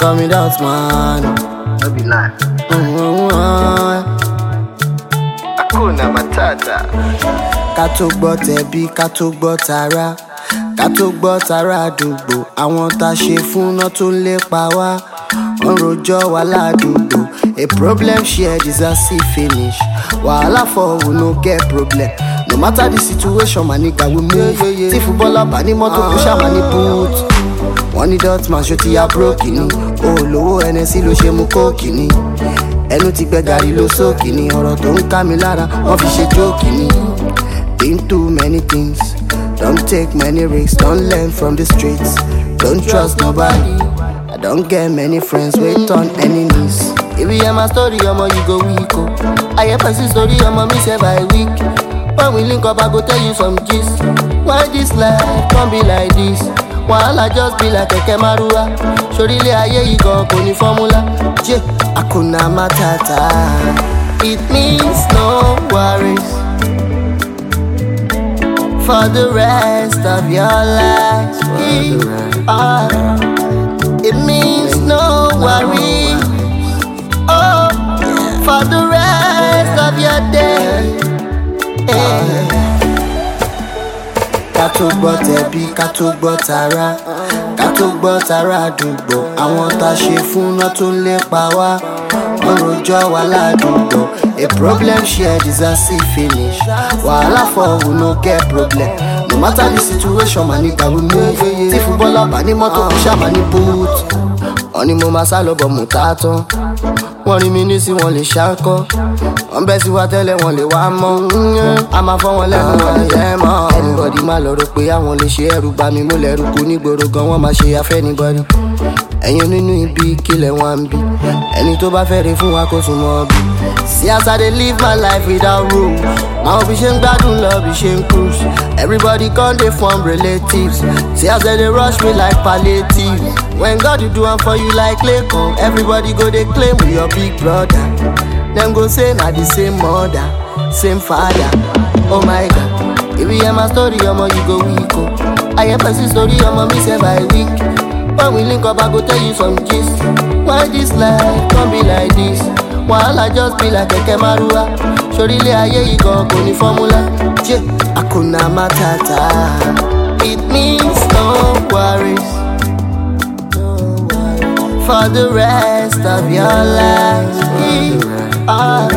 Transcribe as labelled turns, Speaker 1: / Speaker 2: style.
Speaker 1: call me that man.
Speaker 2: No be lie. Hakuna Matata.
Speaker 1: Ká tó gbọ́ tẹ̀bí, ká tó gbọ́ tara, ká tó gbọ́ tara àdúgbò. Àwọn tá ṣe fún náà tó ń lépa wá, wọ́n rojọ́ wá ládùúgbò. A problem shared is a see finish. Wahala for we no get problem. No matter the situation, my nigga we move. Tí footballer bá ní mọ́tò kó ṣá máa ní boot. Wọ́n ní Dortmund ṣó ti ya broke ni. Olówó NSC ló ṣe mú kóòkì ni. Ẹnu ti gbẹ gàrí ló sókì ni. Ọ̀rọ̀ tó ń ká mi lára wọ́n fi ṣe jókì ni. Been through many things, don't take many risks, don't learn from the streets, don't trust nobody. I don't get many friends, wait on enemies. If you hear my story, you go weak. I hear person story, me say by week. When we link up, I go tell you some gist. Why this life can't be like this? Wahala just be like a kemarua. Shorile aye you go koni formula. Je, Hakuna Matata. It means no worries for the rest of your life. It means no worries. Oh, for the rest of your day. Ká tó gbọ́ tẹ̀bí, ká tó gbọ́ tara, ká tó gbọ́ tara àdúgbò. Àwọn tá ṣe fún náà tó ń lépa wá, wọ́n rojọ́ wá ládùúgbò. A problem shared is a see finish. Wahala for we no get problem. No matter the situation, my nigga we move. Tí footballer bá ní mọ́tò kó ṣá máa ní boot. Wọ́n ní mo máa sá lọ bọ̀ mú tá tán. Wọ́n rí mi ní sí wọn lè ṣáńkọ́. Wọ́n bẹ́ sí wa tẹ́lẹ̀ wọn lè wá mọ́. A máa fọ́ wọn lẹ́nu wọn lè yẹ mọ́. Anybody máa lọ rò pé àwọn lè ṣe ẹrù bá mi. Mo lẹ́rù kú nígboro gan wọ́n máa ṣe afẹ́ anybody. Ẹ̀yin nínú ibi kílẹ̀ wọn ń bí. Ẹni tó bá fẹ́rẹ̀ fún wa kó sùn mọ́ bí. See as I dey live my life without rules. Àwọn bí ṣe ń gbádùn lọ bí ṣe ń cruise. Everybody come dey form relatives. See as they dey rush me like palliative. When God do one for you like Leko, everybody go dey claim we your big brother. Them go say na the same mother, same father. Oh my God, if you hear my story, you go weak. I hear person story, me say by week. When we link up, I go tell you some gist. Why this life can't be like this? Wahala just be like a kemarua. Shorile aye you go koni formula. Je, Hakuna Matata. It means no worries for the rest of your life.